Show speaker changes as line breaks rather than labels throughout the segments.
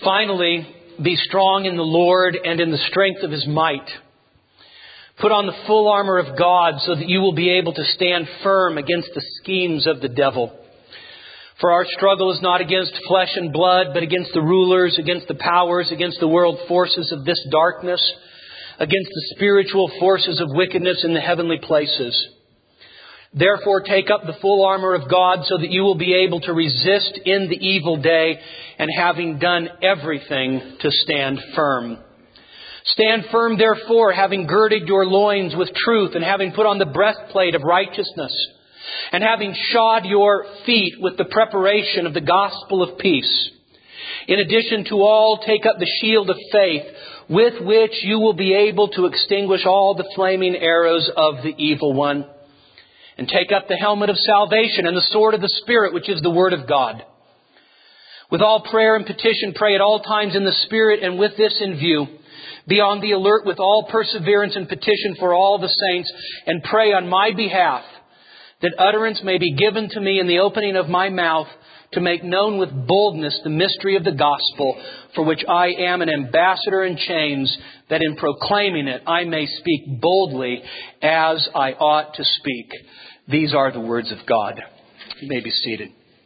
Finally, be strong in the Lord and in the strength of His might. Put on the full armor of God so that you will be able to stand firm against the schemes of the devil. For our struggle is not against flesh and blood, but against the rulers, against the powers, against the world forces of this darkness, against the spiritual forces of wickedness in the heavenly places. Therefore, take up the full armor of God so that you will be able to resist in the evil day, and having done everything, to stand firm. Stand firm, therefore, having girded your loins with truth, and having put on the breastplate of righteousness, and having shod your feet with the preparation of the gospel of peace. In addition to all, take up the shield of faith, with which you will be able to extinguish all the flaming arrows of the evil one. And take up the helmet of salvation and the sword of the Spirit, which is the Word of God. With all prayer and petition, pray at all times in the Spirit, and with this in view, be on the alert with all perseverance and petition for all the saints, and pray on my behalf, that utterance may be given to me in the opening of my mouth, to make known with boldness the mystery of the gospel, for which I am an ambassador in chains, that in proclaiming it I may speak boldly as I ought to speak. These are the words of God. You may be seated.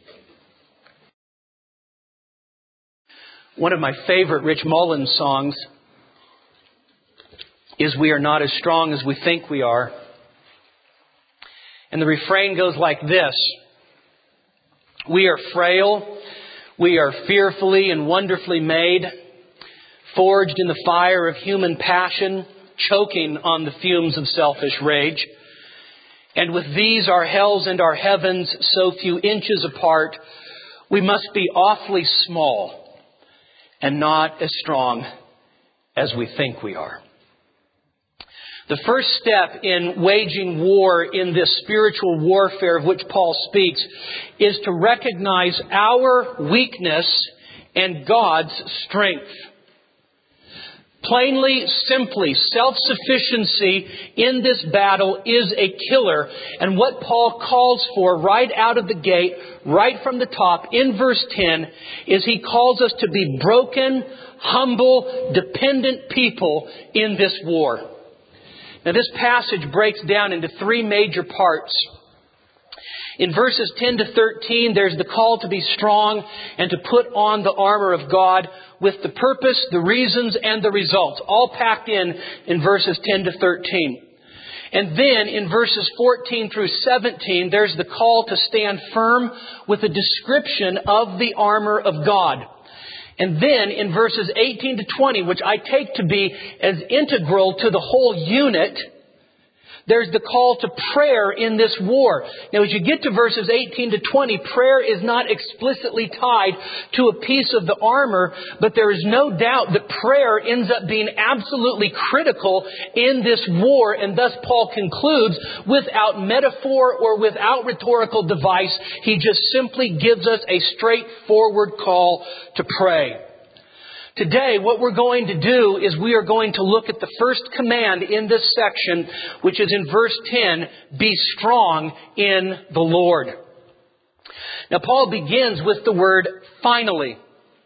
One of my favorite Rich Mullins songs is "We Are Not As Strong As We Think We Are." And the refrain goes like this: we are frail, we are fearfully and wonderfully made, forged in the fire of human passion, choking on the fumes of selfish rage. And with these our hells and our heavens so few inches apart, we must be awfully small and not as strong as we think we are. The first step in waging war in this spiritual warfare of which Paul speaks is to recognize our weakness and God's strength. Plainly, simply, self-sufficiency in this battle is a killer. And what Paul calls for right out of the gate, right from the top, in verse 10, is he calls us to be broken, humble, dependent people in this war. Now, this passage breaks down into three major parts. In verses 10 to 13, there's the call to be strong and to put on the armor of God, with the purpose, the reasons, and the results, all packed in verses 10 to 13. And then in verses 14 through 17, there's the call to stand firm with a description of the armor of God. And then in verses 18 to 20, which I take to be as integral to the whole unit, there's the call to prayer in this war. Now, as you get to verses 18 to 20, prayer is not explicitly tied to a piece of the armor, but there is no doubt that prayer ends up being absolutely critical in this war. And thus Paul concludes, without metaphor or without rhetorical device, he just simply gives us a straightforward call to pray. Today, what we're going to do is we are going to look at the first command in this section, which is in verse 10, be strong in the Lord. Now, Paul begins with the word finally.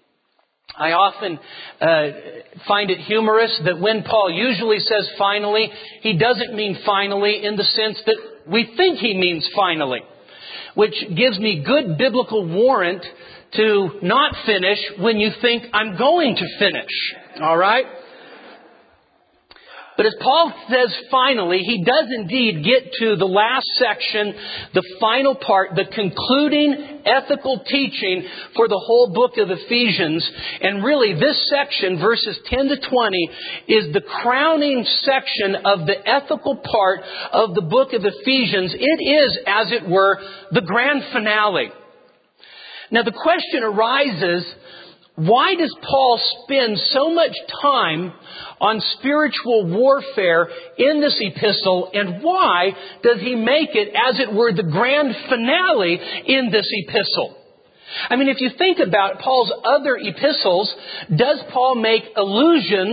I often find it humorous that when Paul usually says finally, he doesn't mean finally in the sense that we think he means finally, which gives me good biblical warrant to not finish when you think I'm going to finish. All right? But as Paul says finally, he does indeed get to the last section, the final part, the concluding ethical teaching for the whole book of Ephesians. And really, this section, verses 10 to 20, is the crowning section of the ethical part of the book of Ephesians. It is, as it were, the grand finale. Now, the question arises, why does Paul spend so much time on spiritual warfare in this epistle, and why does he make it, as it were, the grand finale in this epistle? I mean, if you think about Paul's other epistles, does Paul make allusions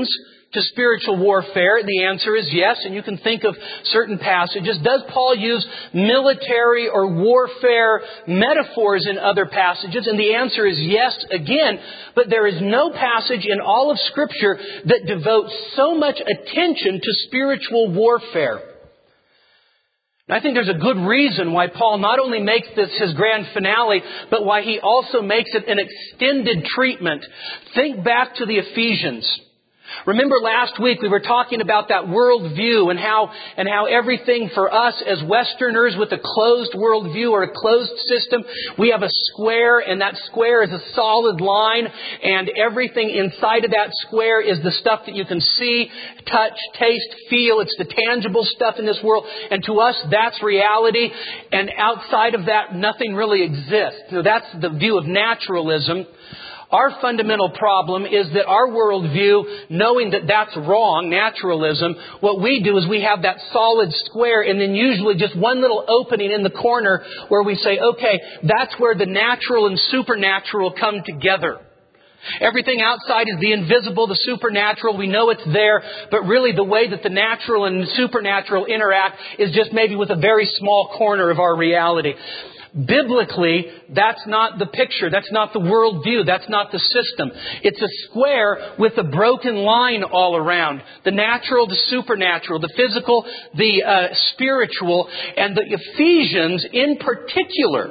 to spiritual warfare? The answer is yes, and you can think of certain passages. Does Paul use military or warfare metaphors in other passages? And the answer is yes again, but there is no passage in all of Scripture that devotes so much attention to spiritual warfare. I think there's a good reason why Paul not only makes this his grand finale, but why he also makes it an extended treatment. Think back to the Ephesians. Remember last week we were talking about that worldview and how everything for us as Westerners with a closed worldview or a closed system, we have a square, and that square is a solid line, and everything inside of that square is the stuff that you can see, touch, taste, feel. It's the tangible stuff in this world, and to us that's reality, and outside of that nothing really exists. So that's the view of naturalism. Our fundamental problem is that our worldview, knowing that that's wrong, naturalism, what we do is we have that solid square and then usually just one little opening in the corner where we say, okay, that's where the natural and supernatural come together. Everything outside is the invisible, the supernatural. We know it's there, but really the way that the natural and supernatural interact is just maybe with a very small corner of our reality. Biblically, that's not the picture. That's not the worldview. That's not the system. It's a square with a broken line all around. The natural, the supernatural, the physical, the spiritual. And the Ephesians in particular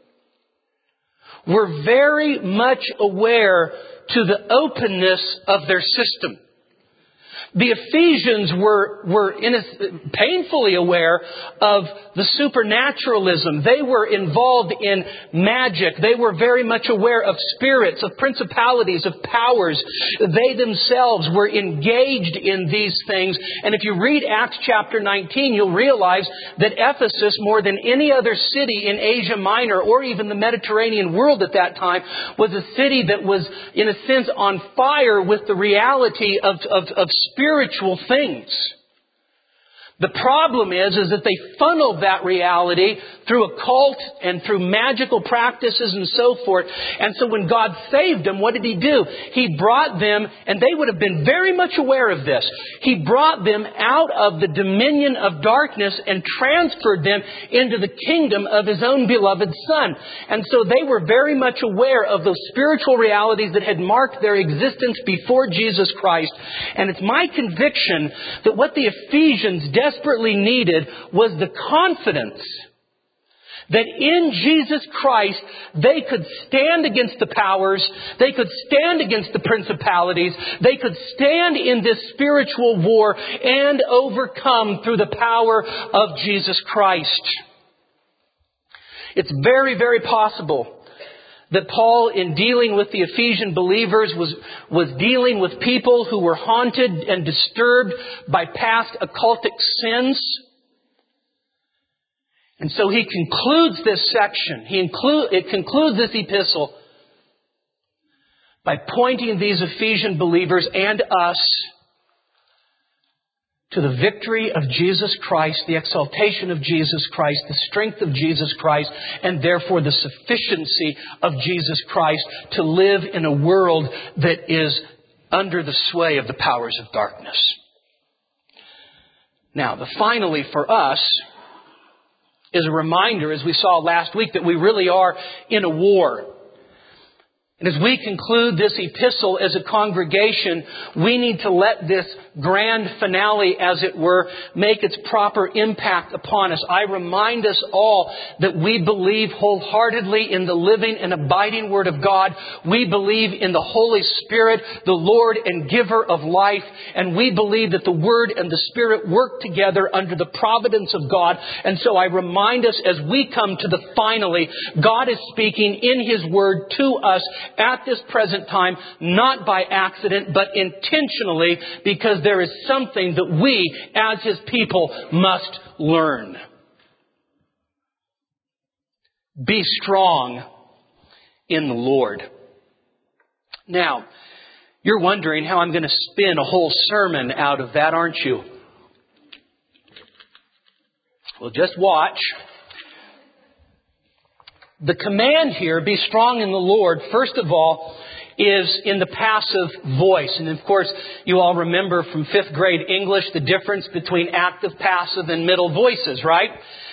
were very much aware to the openness of their system. The Ephesians were painfully aware of the supernaturalism. They were involved in magic. They were very much aware of spirits, of principalities, of powers. They themselves were engaged in these things. And if you read Acts chapter 19, you'll realize that Ephesus, more than any other city in Asia Minor or even the Mediterranean world at that time, was a city that was, in a sense, on fire with the reality of spiritual things. The problem is that they funneled that reality through occult and through magical practices and so forth. And so when God saved them, what did He do? He brought them, and they would have been very much aware of this. He brought them out of the dominion of darkness and transferred them into the kingdom of His own beloved Son. And so they were very much aware of those spiritual realities that had marked their existence before Jesus Christ. And it's my conviction that what the Ephesians desperately needed was the confidence that in Jesus Christ they could stand against the powers, they could stand against the principalities, they could stand in this spiritual war and overcome through the power of Jesus Christ. It's very, very possible that Paul, in dealing with the Ephesian believers, was dealing with people who were haunted and disturbed by past occultic sins. And so he concludes this section. It concludes this epistle by pointing these Ephesian believers and us to the victory of Jesus Christ, the exaltation of Jesus Christ, the strength of Jesus Christ, and therefore the sufficiency of Jesus Christ to live in a world that is under the sway of the powers of darkness. Now, finally for us is a reminder, as we saw last week, that we really are in a war. And as we conclude this epistle as a congregation, we need to let this grand finale, as it were, make its proper impact upon us. I remind us all that we believe wholeheartedly in the living and abiding Word of God. We believe in the Holy Spirit, the Lord and giver of life. And we believe that the Word and the Spirit work together under the providence of God. And so I remind us as we come to the finally, God is speaking in His Word to us at this present time, not by accident, but intentionally, because there is something that we, as His people, must learn. Be strong in the Lord. Now, you're wondering how I'm going to spin a whole sermon out of that, aren't you? Well, just watch. The command here, be strong in the Lord, first of all, is in the passive voice. And of course, you all remember from 5th grade English the difference between active, passive, and middle voices, right?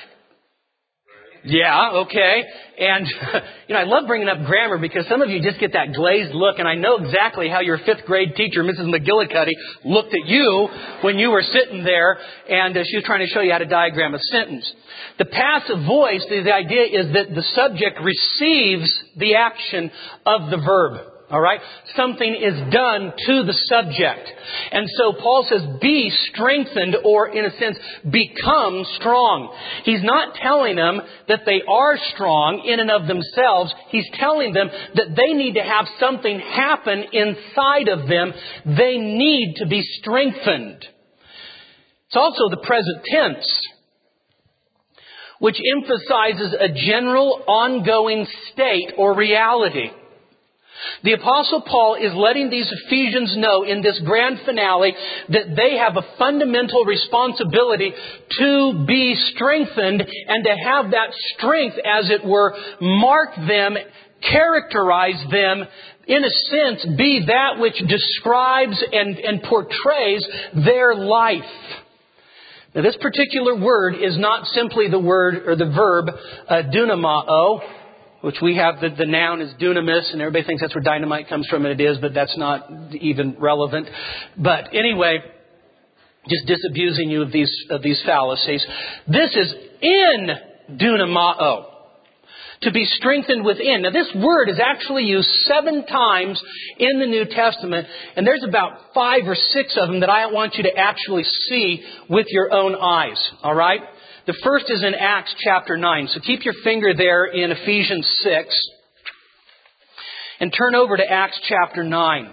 Yeah, okay. And, I love bringing up grammar because some of you just get that glazed look, and I know exactly how your 5th grade teacher, Mrs. McGillicuddy, looked at you when you were sitting there and she was trying to show you how to diagram a sentence. The passive voice, the idea is that the subject receives the action of the verb. All right? Something is done to the subject. And so Paul says, be strengthened, or in a sense, become strong. He's not telling them that they are strong in and of themselves. He's telling them that they need to have something happen inside of them. They need to be strengthened. It's also the present tense, which emphasizes a general ongoing state or reality. The Apostle Paul is letting these Ephesians know in this grand finale that they have a fundamental responsibility to be strengthened and to have that strength, as it were, mark them, characterize them, in a sense, be that which describes and portrays their life. Now, this particular word is not simply the word or the verb dunamao, which we have the noun is dunamis, and everybody thinks that's where dynamite comes from, and it is, but that's not even relevant. But anyway, just disabusing you of these fallacies. This is in dunamao, to be strengthened within. Now, this word is actually used 7 times in the New Testament, and there's about 5 or 6 of them that I want you to actually see with your own eyes. All right? The first is in Acts chapter 9. So keep your finger there in Ephesians 6 and turn over to Acts chapter 9.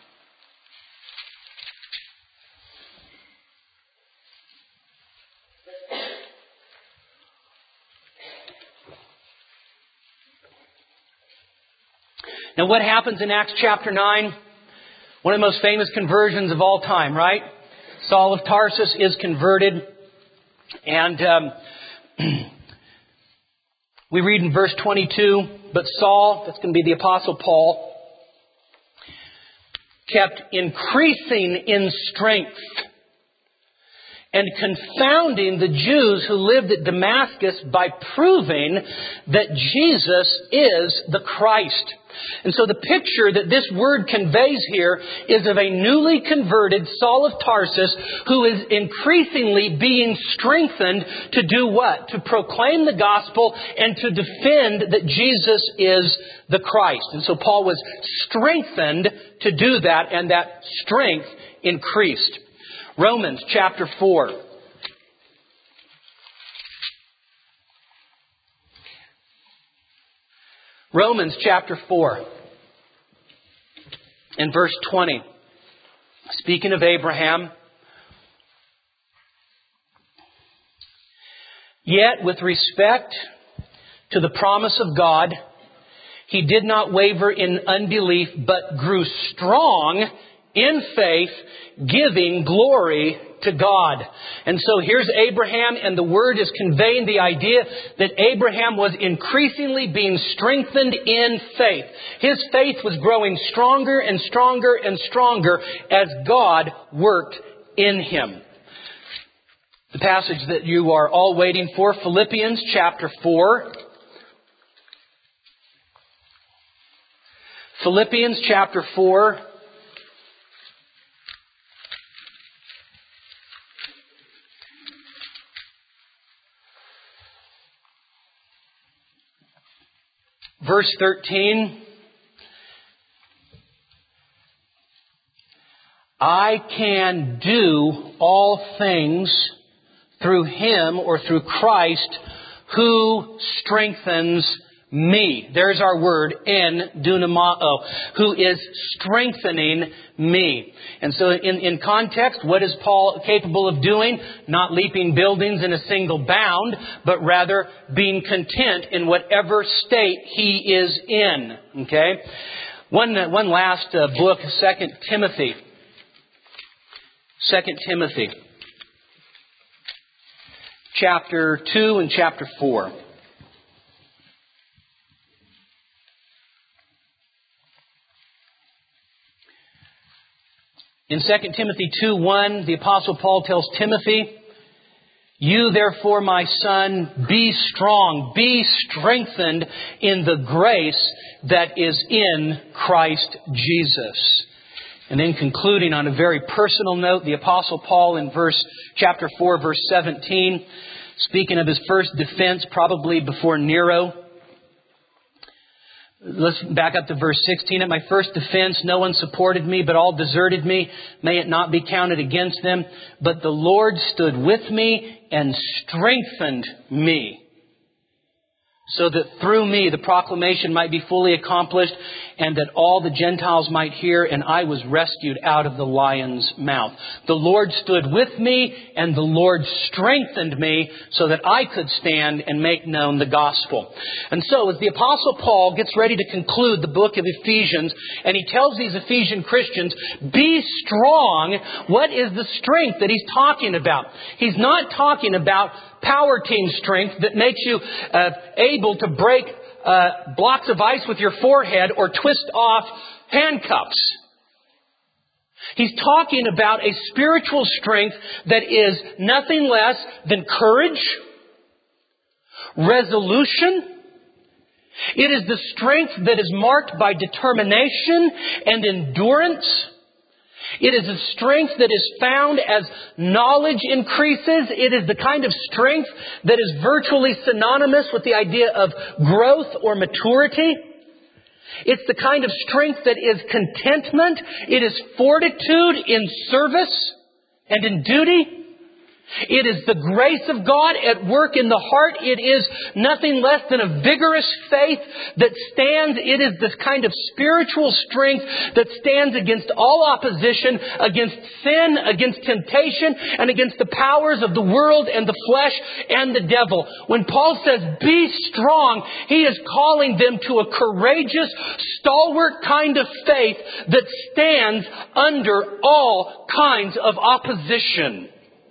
Now, what happens in Acts chapter 9? One of the most famous conversions of all time, right? Saul of Tarsus is converted. And we read in verse 22, but Saul, that's going to be the Apostle Paul, kept increasing in strength and confounding the Jews who lived at Damascus by proving that Jesus is the Christ. And so the picture that this word conveys here is of a newly converted Saul of Tarsus who is increasingly being strengthened to do what? To proclaim the gospel and to defend that Jesus is the Christ. And so Paul was strengthened to do that, and that strength increased. Romans chapter 4. Romans chapter 4 and verse 20. Speaking of Abraham, yet with respect to the promise of God, he did not waver in unbelief, but grew strong in faith, giving glory to God. And so here's Abraham, and the word is conveying the idea that Abraham was increasingly being strengthened in faith. His faith was growing stronger and stronger and stronger as God worked in him. The passage that you are all waiting for, Philippians chapter 4. Philippians chapter 4. Verse 13, I can do all things through Him or through Christ who strengthens me. There's our word, en dunamao, who is strengthening me. And so in context, what is Paul capable of doing? Not leaping buildings in a single bound, but rather being content in whatever state he is in. Okay? One last book, 2 Timothy. 2 Timothy. Chapter 2 and chapter 4. In 2 Timothy 2:1, the Apostle Paul tells Timothy, "You therefore, my son, be strong, be strengthened in the grace that is in Christ Jesus." And then concluding on a very personal note, the Apostle Paul in chapter 4, verse 17, speaking of his first defense, probably before Nero. Let's back up to verse 16. "At my first defense, no one supported me, but all deserted me. May it not be counted against them. But the Lord stood with me and strengthened me, so that through me the proclamation might be fully accomplished, and that all the Gentiles might hear, and I was rescued out of the lion's mouth. The Lord stood with me, and the Lord strengthened me, so that I could stand and make known the gospel." And so, as the Apostle Paul gets ready to conclude the book of Ephesians, and he tells these Ephesian Christians, be strong, what is the strength that he's talking about? He's not talking about power team strength that makes you able to break blocks of ice with your forehead or twist off handcuffs. He's talking about a spiritual strength that is nothing less than courage, resolution. It is the strength that is marked by determination and endurance. It is a strength that is found as knowledge increases. It is the kind of strength that is virtually synonymous with the idea of growth or maturity. It's the kind of strength that is contentment. It is fortitude in service and in duty. It is the grace of God at work in the heart. It is nothing less than a vigorous faith that stands. It is this kind of spiritual strength that stands against all opposition, against sin, against temptation, and against the powers of the world and the flesh and the devil. When Paul says, be strong, he is calling them to a courageous, stalwart kind of faith that stands under all kinds of opposition.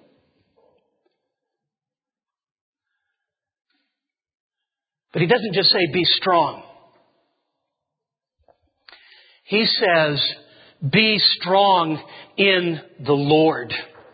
But he doesn't just say, be strong. He says, be strong in the Lord.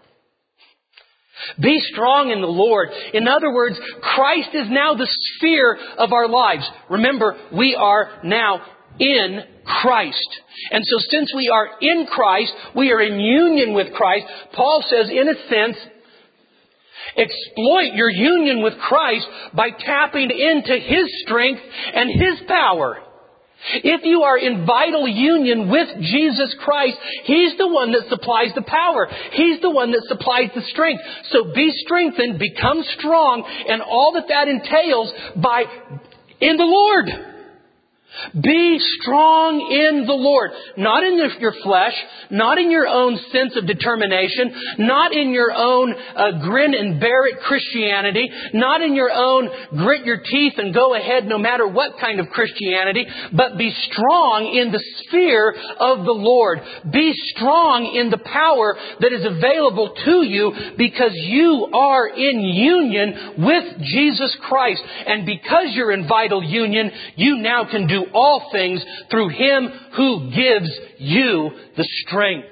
Be strong in the Lord. In other words, Christ is now the sphere of our lives. Remember, we are now in Christ. And so since we are in Christ, we are in union with Christ. Paul says, in a sense, exploit your union with Christ by tapping into His strength and His power. If you are in vital union with Jesus Christ, He's the one that supplies the power. He's the one that supplies the strength. So be strengthened, become strong, and all that entails in the Lord. Be strong in the Lord. Not in your flesh, not in your own sense of determination, not in your own grin and bear it Christianity, not in your own grit your teeth and go ahead no matter what kind of Christianity, but be strong in the sphere of the Lord. Be strong in the power that is available to you because you are in union with Jesus Christ. And because you're in vital union, you now can do all things through Him who gives you the strength.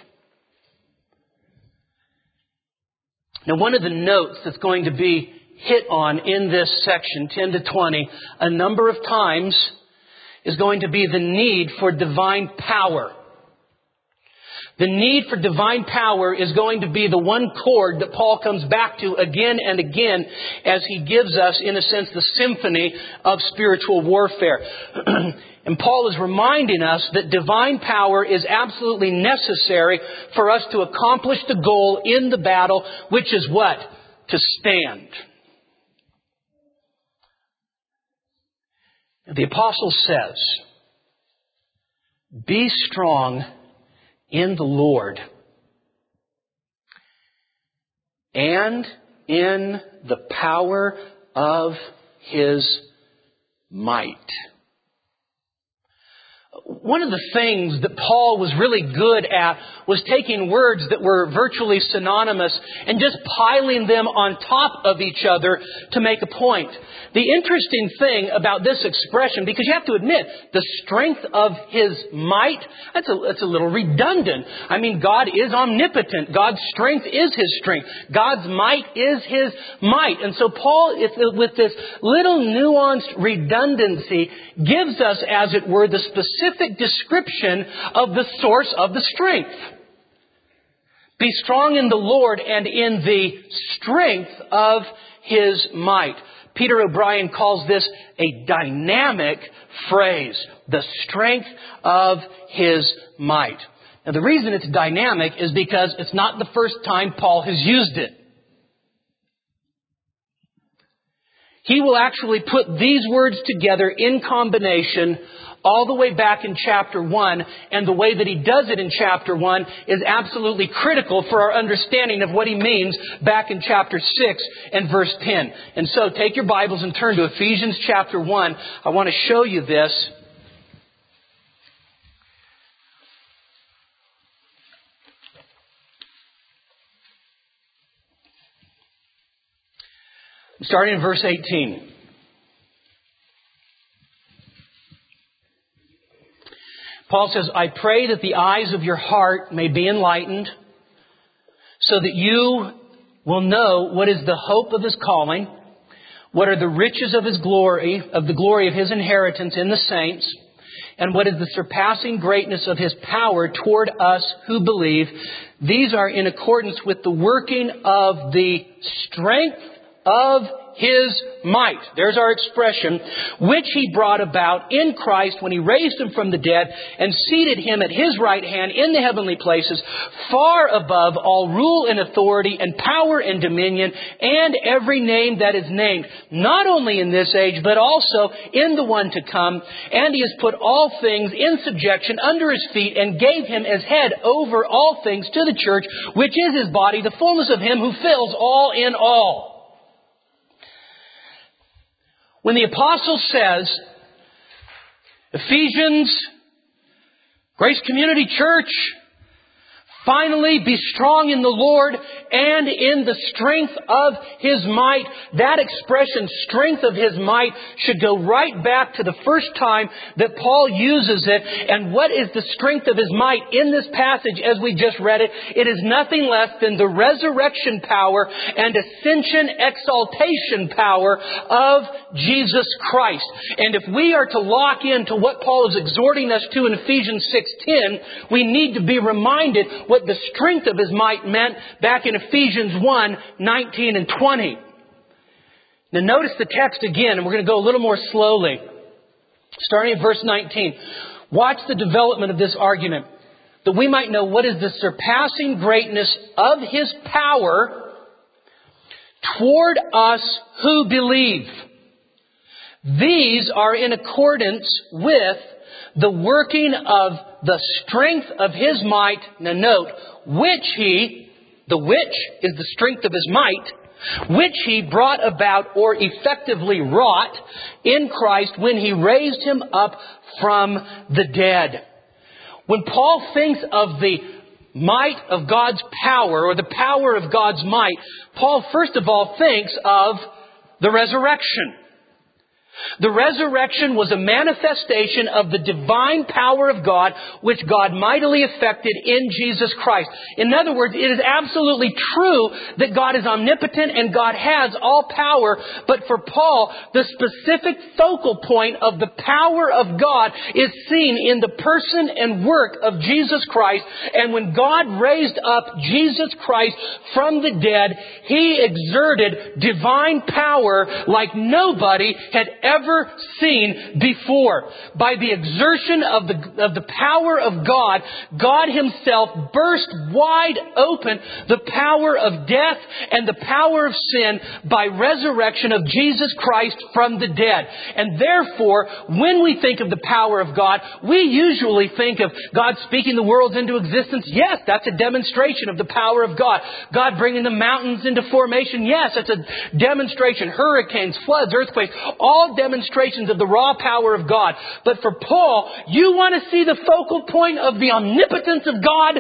Now, one of the notes that's going to be hit on in this section, 10 to 20, a number of times is going to be the need for divine power. The need for divine power is going to be the one chord that Paul comes back to again and again as he gives us, in a sense, the symphony of spiritual warfare. And Paul is reminding us that divine power is absolutely necessary for us to accomplish the goal in the battle, which is what? To stand. The apostle says, be strong in the Lord and in the power of His might. one of the things that Paul was really good at was taking words that were virtually synonymous and just piling them on top of each other to make a point. The interesting thing about this expression, because you have to admit, the strength of His might, that's a little redundant. I mean, God is omnipotent. God's strength is His strength. God's might is His might. And so Paul, with this little nuanced redundancy, gives us, as it were, the specific description of the source of the strength. Be strong in the Lord and in the strength of His might. Peter O'Brien calls this a dynamic phrase. The strength of His might. Now the reason it's dynamic is because it's not the first time Paul has used it. He will actually put these words together in combination all the way back in chapter 1. And the way that he does it in chapter 1 is absolutely critical for our understanding of what he means back in chapter 6 and verse 10. And so take your Bibles and turn to Ephesians chapter 1. I want to show you this. Starting in verse 18. Paul says, I pray that the eyes of your heart may be enlightened, so that you will know what is the hope of His calling, what are the riches of His glory, of the glory of His inheritance in the saints, and what is the surpassing greatness of His power toward us who believe. These are in accordance with the working of the strength of His might. There's our expression. Which He brought about in Christ when He raised Him from the dead and seated Him at His right hand in the heavenly places, far above all rule and authority and power and dominion and every name that is named, not only in this age, but also in the one to come. And He has put all things in subjection under His feet and gave Him as head over all things to the church, which is His body, the fullness of Him who fills all in all. When the apostle says, Ephesians, Grace Community Church, finally be strong in the Lord and in the strength of His might. That expression, strength of His might, should go right back to the first time that Paul uses it. And what is the strength of His might in this passage as we just read it? It is nothing less than the resurrection power and ascension exaltation power of Jesus Christ. And if we are to lock into what Paul is exhorting us to in Ephesians 6:10, we need to be reminded what the strength of His might meant back in Ephesians 1:19 and 20. Now notice the text again, and we're going to go a little more slowly. Starting at verse 19. Watch the development of this argument. That we might know what is the surpassing greatness of His power toward us who believe. These are in accordance with the working of the strength of His might. Now note, the which is the strength of His might, which He brought about or effectively wrought in Christ when He raised Him up from the dead. When Paul thinks of the might of God's power or the power of God's might, Paul first of all thinks of the resurrection. The resurrection was a manifestation of the divine power of God, which God mightily effected in Jesus Christ. In other words, it is absolutely true that God is omnipotent and God has all power. But for Paul, the specific focal point of the power of God is seen in the person and work of Jesus Christ. And when God raised up Jesus Christ from the dead, He exerted divine power like nobody had ever seen before. By the exertion of the power of God, God Himself burst wide open the power of death and the power of sin by resurrection of Jesus Christ from the dead. And therefore, when we think of the power of God, we usually think of God speaking the worlds into existence. Yes, that's a demonstration of the power of God. God bringing the mountains into formation. Yes, that's a demonstration. Hurricanes, floods, earthquakes, all demonstrations of the raw power of God. But for Paul, you want to see the focal point of the omnipotence of God?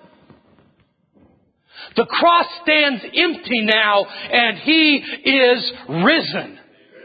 The cross stands empty now, and He is risen.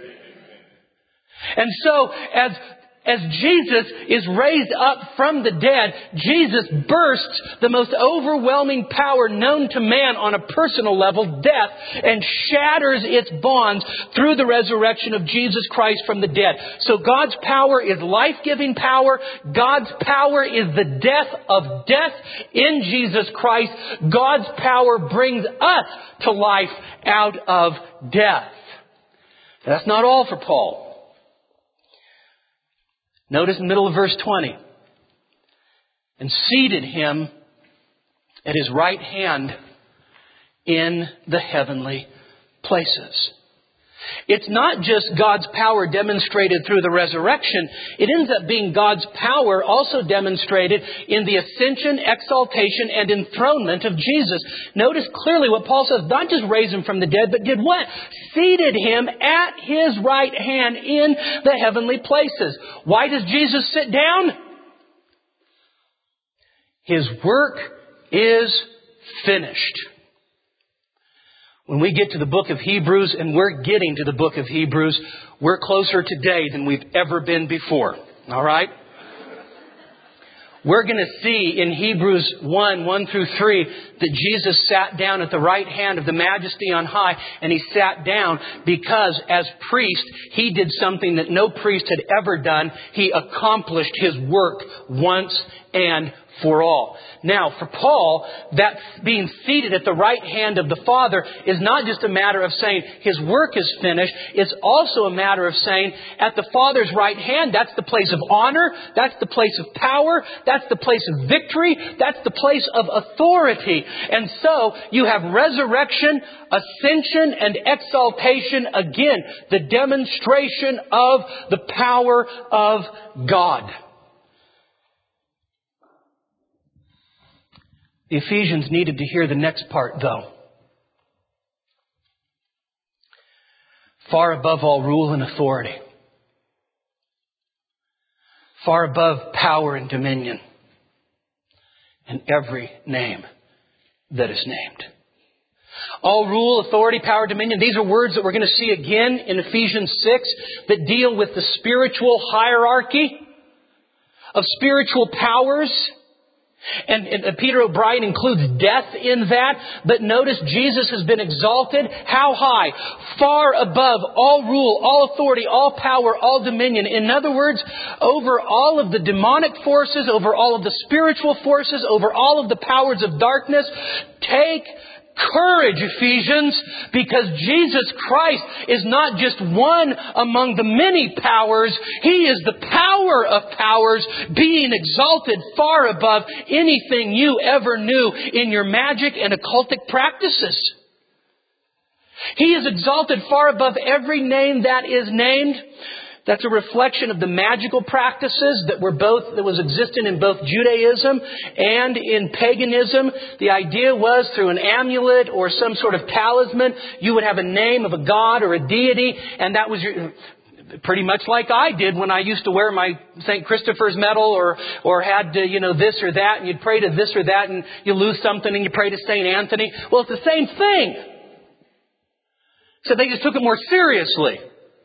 And so, as Jesus is raised up from the dead, Jesus bursts the most overwhelming power known to man on a personal level, death, and shatters its bonds through the resurrection of Jesus Christ from the dead. So God's power is life-giving power. God's power is the death of death in Jesus Christ. God's power brings us to life out of death. That's not all for Paul. Notice in the middle of verse 20. And seated Him at His right hand in the heavenly places. It's not just God's power demonstrated through the resurrection. It ends up being God's power also demonstrated in the ascension, exaltation, and enthronement of Jesus. Notice clearly what Paul says, not just raised Him from the dead, but did what? Seated Him at His right hand in the heavenly places. Why does Jesus sit down? His work is finished. When we get to the book of Hebrews, and we're getting to the book of Hebrews, we're closer today than we've ever been before. All right? We're going to see in Hebrews 1 through 3, that Jesus sat down at the right hand of the Majesty on high, and He sat down because as priest, He did something that no priest had ever done. He accomplished His work once and for all. Now, for Paul, that being seated at the right hand of the Father is not just a matter of saying His work is finished. It's also a matter of saying at the Father's right hand, that's the place of honor, that's the place of power, that's the place of victory, that's the place of authority. And so, you have resurrection, ascension, and exaltation. Again, the demonstration of the power of God. The Ephesians needed to hear the next part, though. Far above all rule and authority. Far above power and dominion. And every name that is named. All rule, authority, power, dominion. These are words that we're going to see again in Ephesians 6 that deal with the spiritual hierarchy of spiritual powers. And Peter O'Brien includes death in that. But notice Jesus has been exalted. How high? Far above all rule, all authority, all power, all dominion. In other words, over all of the demonic forces, over all of the spiritual forces, over all of the powers of darkness. Take courage, Ephesians, because Jesus Christ is not just one among the many powers. He is the power of powers, being exalted far above anything you ever knew in your magic and occultic practices. He is exalted far above every name that is named. That's a reflection of the magical practices that was existent in both Judaism and in paganism. The idea was through an amulet or some sort of talisman, you would have a name of a god or a deity, and that was pretty much like I did when I used to wear my St. Christopher's medal or had this or that, and you'd pray to this or that, and you lose something and you pray to St. Anthony. Well, it's the same thing. So they just took it more seriously.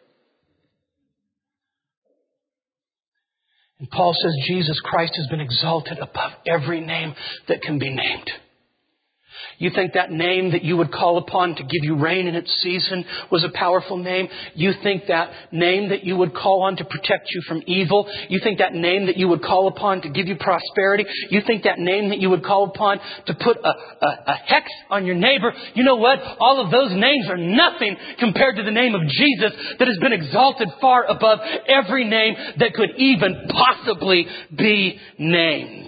And Paul says Jesus Christ has been exalted above every name that can be named. You think that name that you would call upon to give you rain in its season was a powerful name? You think that name that you would call on to protect you from evil? You think that name that you would call upon to give you prosperity? You think that name that you would call upon to put a hex on your neighbor? You know what? All of those names are nothing compared to the name of Jesus that has been exalted far above every name that could even possibly be named.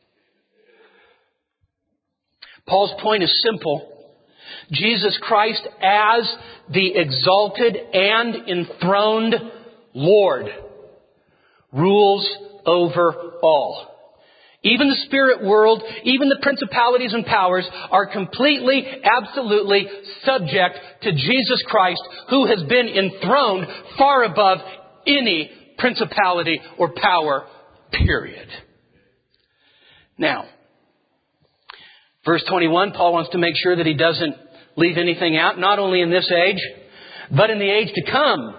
Paul's point is simple. Jesus Christ as the exalted and enthroned Lord rules over all. even the spirit world, even the principalities and powers are completely, absolutely subject to Jesus Christ, who has been enthroned far above any principality or power, period. Now, verse 21, Paul wants to make sure that he doesn't leave anything out, not only in this age, but in the age to come.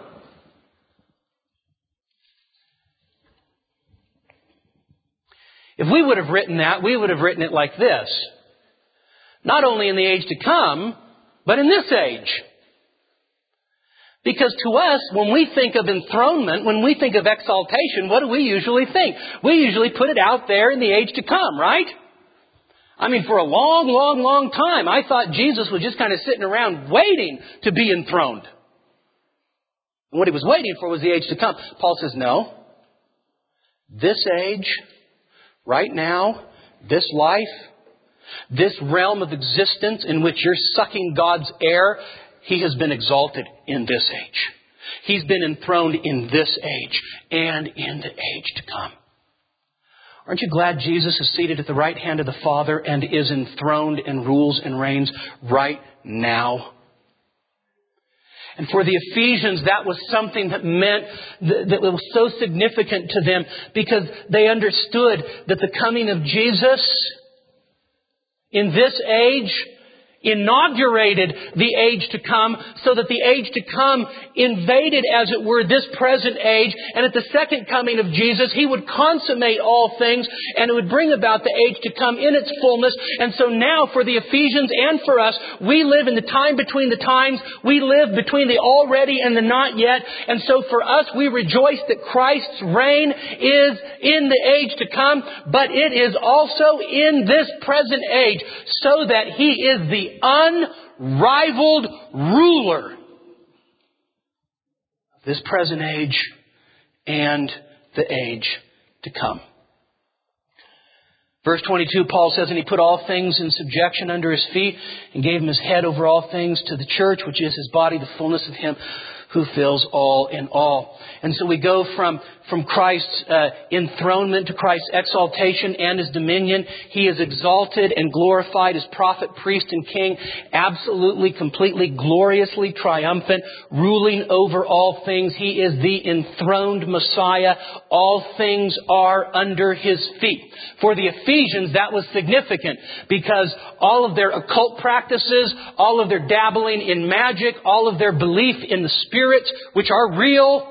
If we would have written that, we would have written it like this. Not only in the age to come, but in this age. Because to us, when we think of enthronement, when we think of exaltation, what do we usually think? We usually put it out there in the age to come, right? I mean, for a long, long, long time, I thought Jesus was just kind of sitting around waiting to be enthroned. And what he was waiting for was the age to come. Paul says, no. This age, right now, this life, this realm of existence in which you're sucking God's air, He has been exalted in this age. He's been enthroned in this age and in the age to come. Aren't you glad Jesus is seated at the right hand of the Father and is enthroned and rules and reigns right now? And for the Ephesians, that was something that meant that was so significant to them, because they understood that the coming of Jesus in this age inaugurated the age to come, so that the age to come invaded, as it were, this present age. And at the second coming of Jesus, He would consummate all things, and it would bring about the age to come in its fullness. And so now, for the Ephesians and for us, we live in the time between the times. We live between the already and the not yet. And so for us, we rejoice that Christ's reign is in the age to come, but it is also in this present age, so that He is the unrivaled ruler of this present age and the age to come. Verse 22, Paul says, and He put all things in subjection under His feet and gave Him His head over all things to the church, which is His body, the fullness of Him who fills all in all. And so we go from Christ's enthronement to Christ's exaltation and His dominion. He is exalted and glorified as prophet, priest, and king, absolutely, completely, gloriously triumphant, ruling over all things. He is the enthroned Messiah. All things are under His feet. For the Ephesians, that was significant, because all of their occult practices, all of their dabbling in magic, all of their belief in the spirits, which are real,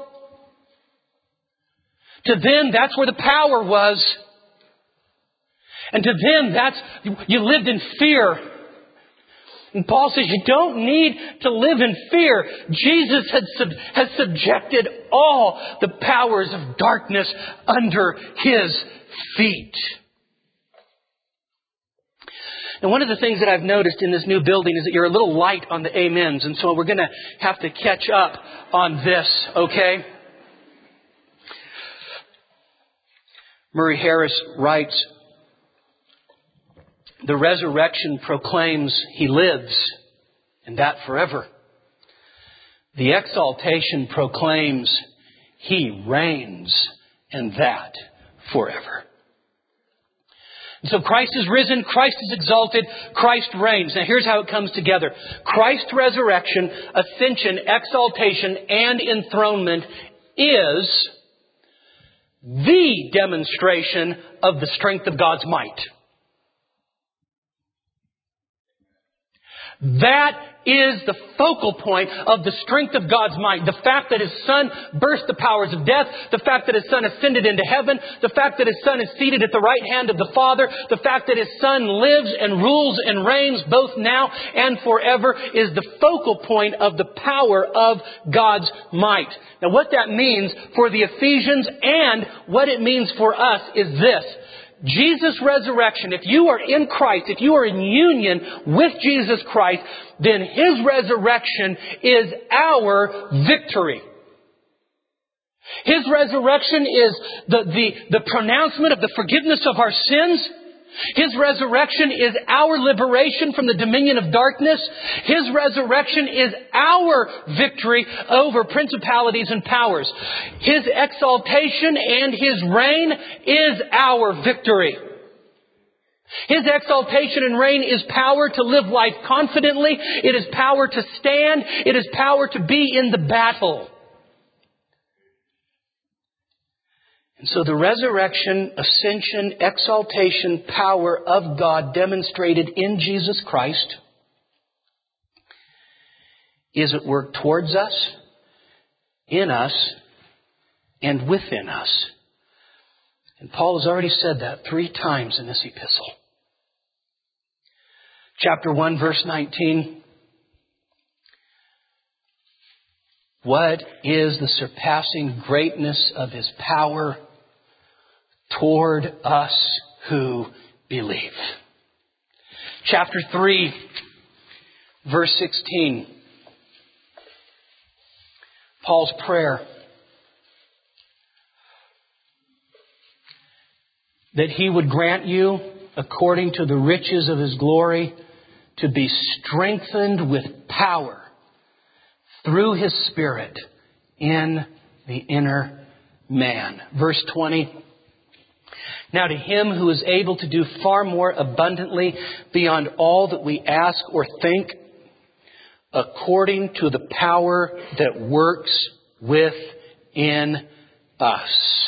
to them, that's where the power was. And to them, you lived in fear. And Paul says you don't need to live in fear. Jesus has subjected all the powers of darkness under His feet. And one of the things that I've noticed in this new building is that you're a little light on the amens. And so we're going to have to catch up on this, okay? Murray Harris writes, the resurrection proclaims He lives, and that forever. The exaltation proclaims He reigns, and that forever. And so Christ is risen, Christ is exalted, Christ reigns. Now here's how it comes together. Christ's resurrection, ascension, exaltation, and enthronement is the demonstration of the strength of God's might. That is the focal point of the strength of God's might. The fact that His Son burst the powers of death. The fact that His Son ascended into heaven. The fact that His Son is seated at the right hand of the Father. The fact that His Son lives and rules and reigns both now and forever is the focal point of the power of God's might. Now what that means for the Ephesians and what it means for us is this. Jesus' resurrection, if you are in Christ, if you are in union with Jesus Christ, then His resurrection is our victory. His resurrection is the pronouncement of the forgiveness of our sins. His resurrection is our liberation from the dominion of darkness. His resurrection is our victory over principalities and powers. His exaltation and His reign is our victory. His exaltation and reign is power to live life confidently. It is power to stand. It is power to be in the battle. And so the resurrection, ascension, exaltation, power of God demonstrated in Jesus Christ is at work towards us, in us, and within us. And Paul has already said that 3 times in this epistle. Chapter 1, verse 19. What is the surpassing greatness of His power toward us who believe? Chapter 3, verse 16. Paul's prayer. That He would grant you, according to the riches of His glory, to be strengthened with power through His Spirit in the inner man. Verse 20. Now to Him who is able to do far more abundantly beyond all that we ask or think, according to the power that works within us.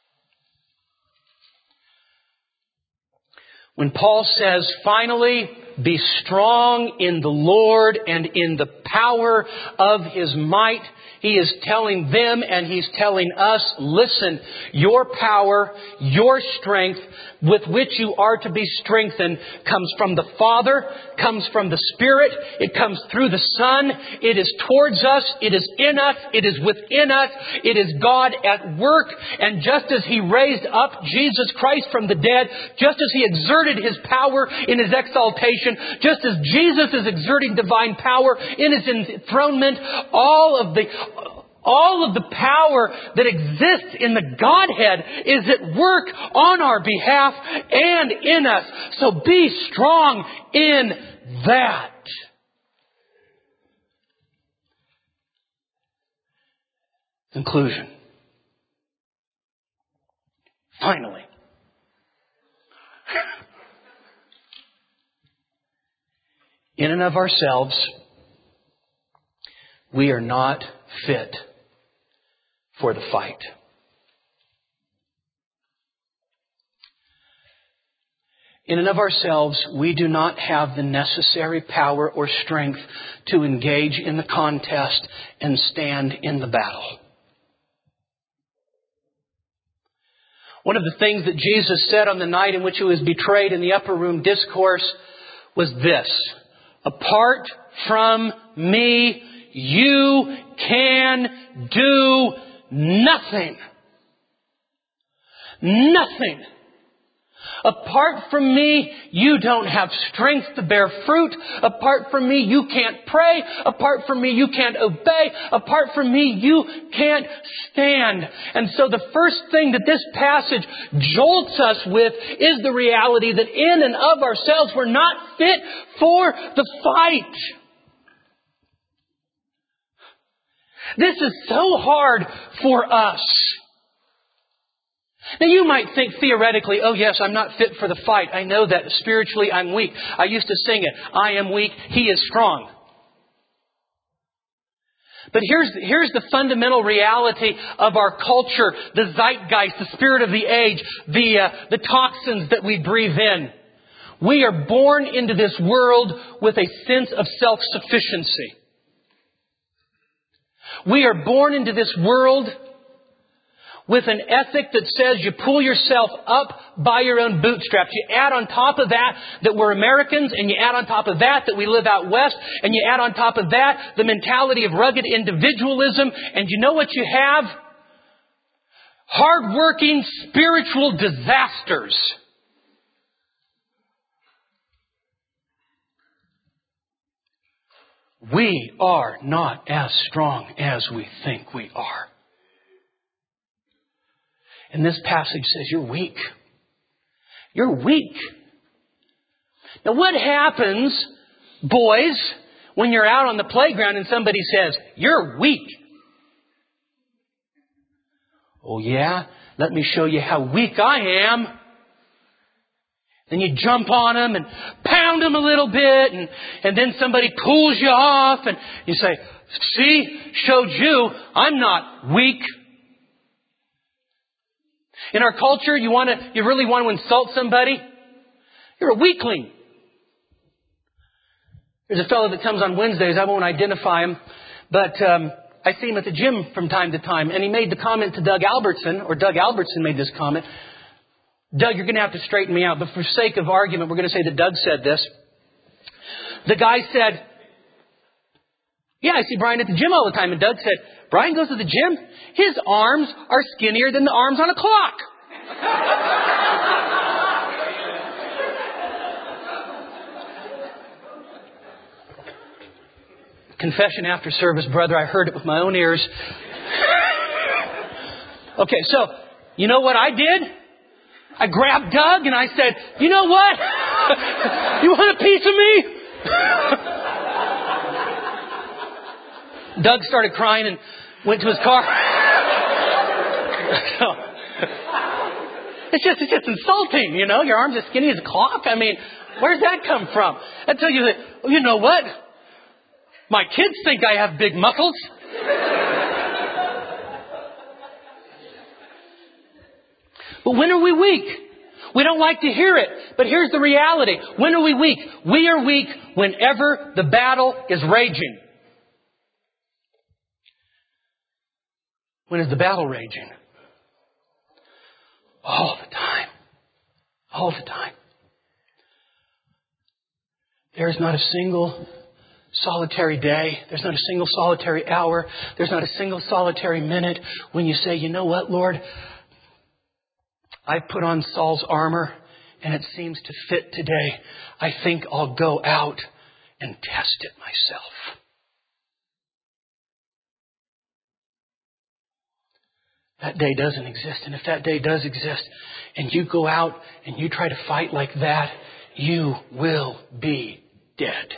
When Paul says, finally, be strong in the Lord and in the power of His might, He is telling them and He's telling us, listen, your power, your strength with which you are to be strengthened comes from the Father, comes from the Spirit, it comes through the Son, it is towards us, it is in us, it is within us, it is God at work. And just as He raised up Jesus Christ from the dead, just as He exerted His power in His exaltation, just as Jesus is exerting divine power in His enthronement, all of the power that exists in the Godhead is at work on our behalf and in us. So be strong in that. Conclusion. Finally. In and of ourselves, we are not fit for the fight. In and of ourselves, we do not have the necessary power or strength to engage in the contest and stand in the battle. One of the things that Jesus said on the night in which He was betrayed in the upper room discourse was this: apart from me, you can do nothing. Nothing. Apart from me, you don't have strength to bear fruit. Apart from me, you can't pray. Apart from me, you can't obey. Apart from me, you can't stand. And so the first thing that this passage jolts us with is the reality that in and of ourselves, we're not fit for the fight. This is so hard for us. Now you might think theoretically, oh yes, I'm not fit for the fight. I know that spiritually I'm weak. I used to sing it. I am weak. He is strong. But here's the fundamental reality of our culture, the zeitgeist, the spirit of the age, the toxins that we breathe in. We are born into this world with a sense of self-sufficiency. We are born into this world with an ethic that says you pull yourself up by your own bootstraps. You add on top of that we're Americans, and you add on top of that we live out west, and you add on top of that the mentality of rugged individualism, and you know what you have? Hard-working spiritual disasters. We are not as strong as we think we are. And this passage says you're weak. You're weak. Now what happens, boys, when you're out on the playground and somebody says, you're weak? Oh yeah? Let me show you how weak I am. And you jump on them and pound them a little bit, and then somebody pulls you off, and you say, see, showed you, I'm not weak. In our culture, you really want to insult somebody? You're a weakling. There's a fellow that comes on Wednesdays. I won't identify him, but I see him at the gym from time to time. And he made the comment to Doug Albertson, or Doug Albertson made this comment. Doug, you're going to have to straighten me out, but for sake of argument, we're going to say that Doug said this. The guy said, yeah, I see Brian at the gym all the time. And Doug said, Brian goes to the gym? His arms are skinnier than the arms on a clock. Confession after service, brother, I heard it with my own ears. Okay, so, you know what I did? I grabbed Doug and I said, you know what? You want a piece of me? Doug started crying and went to his car. It's just insulting, you know. Your arms are skinny as a clock. I mean, where's that come from? I tell you that, you know what? My kids think I have big muscles. But when are we weak? We don't like to hear it. But here's the reality. When are we weak? We are weak whenever the battle is raging. When is the battle raging? All the time. All the time. There is not a single solitary day. There's not a single solitary hour. There's not a single solitary minute when you say, you know what, Lord? I put on Saul's armor and it seems to fit today. I think I'll go out and test it myself. That day doesn't exist. And if that day does exist and you go out and you try to fight like that, you will be dead.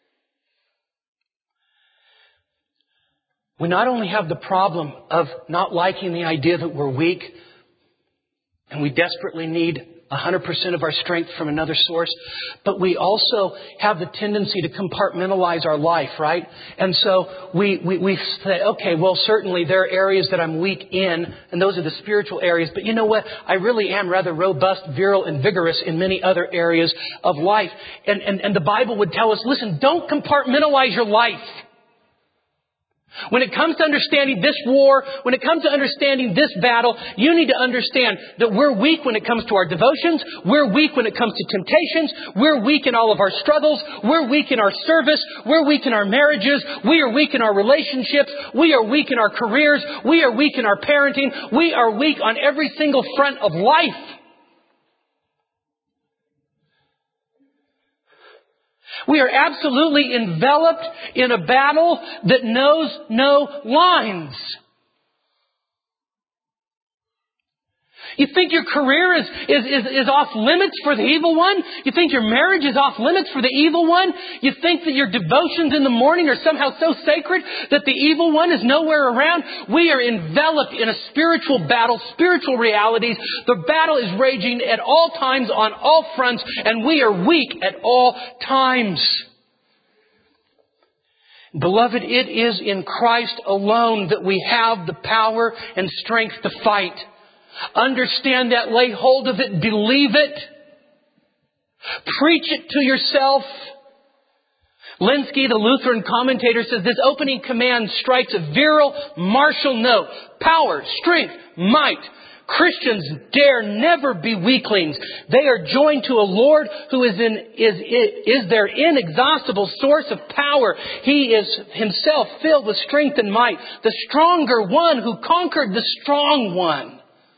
We not only have the problem of not liking the idea that we're weak, and we desperately need 100% of our strength from another source, but we also have the tendency to compartmentalize our life, right? And so we say, okay, well, certainly there are areas that I'm weak in, and those are the spiritual areas. But you know what? I really am rather robust, virile, and vigorous in many other areas of life. And the Bible would tell us, listen, don't compartmentalize your life. When it comes to understanding this war, when it comes to understanding this battle, you need to understand that we're weak when it comes to our devotions. We're weak when it comes to temptations. We're weak in all of our struggles. We're weak in our service. We're weak in our marriages. We are weak in our relationships. We are weak in our careers. We are weak in our parenting. We are weak on every single front of life. We are absolutely enveloped in a battle that knows no lines. You think your career is off limits for the evil one? You think your marriage is off limits for the evil one? You think that your devotions in the morning are somehow so sacred that the evil one is nowhere around? We are enveloped in a spiritual battle, spiritual realities. The battle is raging at all times on all fronts, and we are weak at all times. Beloved, it is in Christ alone that we have the power and strength to fight. Understand that, lay hold of it, believe it. Preach it to yourself. Lenski, the Lutheran commentator, says this opening command strikes a virile, martial note. Power, strength, might. Christians dare never be weaklings. They are joined to a Lord who is their inexhaustible source of power. He is himself filled with strength and might. The stronger one who conquered the strong one.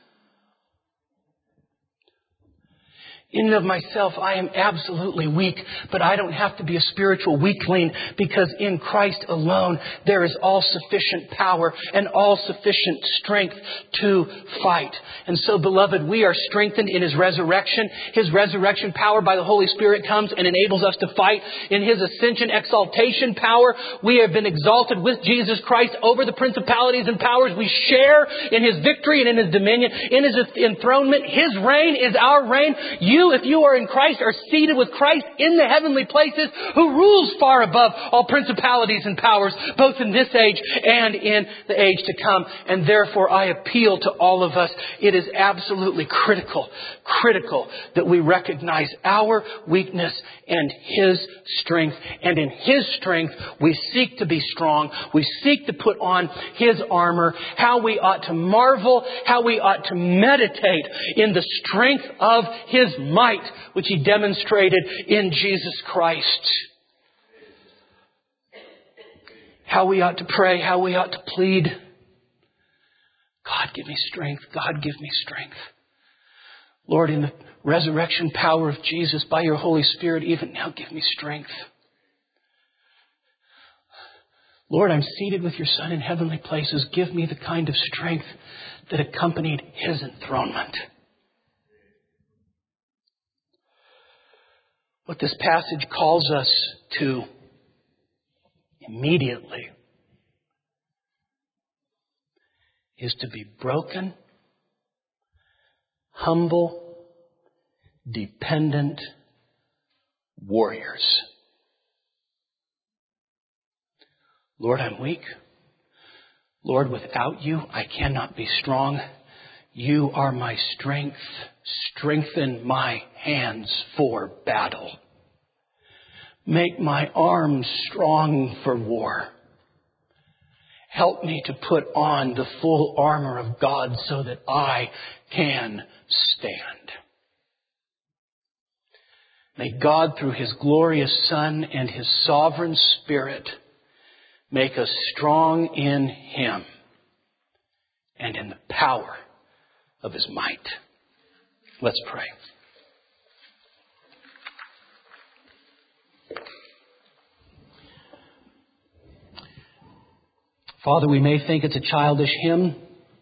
In and of myself, I am absolutely weak, but I don't have to be a spiritual weakling because in Christ alone, there is all sufficient power and all sufficient strength to fight. And so, beloved, we are strengthened in His resurrection. His resurrection power by the Holy Spirit comes and enables us to fight. In His ascension exaltation power, we have been exalted with Jesus Christ over the principalities and powers. We share in His victory and in His dominion, in His enthronement. His reign is our reign. You you, if you are in Christ, are seated with Christ in the heavenly places, who rules far above all principalities and powers, both in this age and in the age to come. And therefore, I appeal to all of us. It is absolutely critical that we recognize our weakness and His strength. And in His strength, we seek to be strong. We seek to put on His armor, how we ought to marvel, how we ought to meditate in the strength of His might, which He demonstrated in Jesus Christ. How we ought to pray, how we ought to plead. God, give me strength. God, give me strength. Lord, in the resurrection power of Jesus, by your Holy Spirit, even now, give me strength. Lord, I'm seated with your Son in heavenly places. Give me the kind of strength that accompanied His enthronement. What this passage calls us to immediately is to be broken, humble, dependent warriors. Lord, I'm weak. Lord, without you, I cannot be strong. You are my strength. Strengthen my hands for battle. Make my arms strong for war. Help me to put on the full armor of God so that I can stand. May God, through His glorious Son and His sovereign Spirit, make us strong in Him and in the power of His might. Let's pray. Father, we may think it's a childish hymn,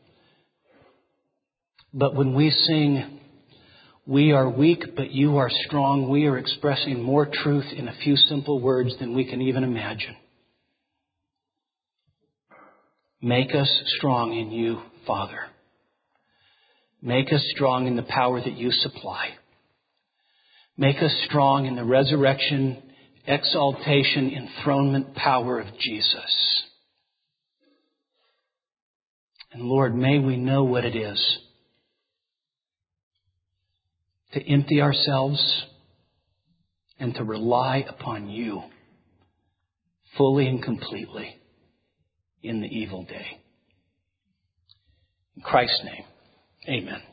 but when we sing, "We are weak, but you are strong," we are expressing more truth in a few simple words than we can even imagine. Make us strong in you, Father. Make us strong in the power that you supply. Make us strong in the resurrection, exaltation, enthronement power of Jesus. And Lord, may we know what it is to empty ourselves and to rely upon you fully and completely in the evil day. In Christ's name, amen.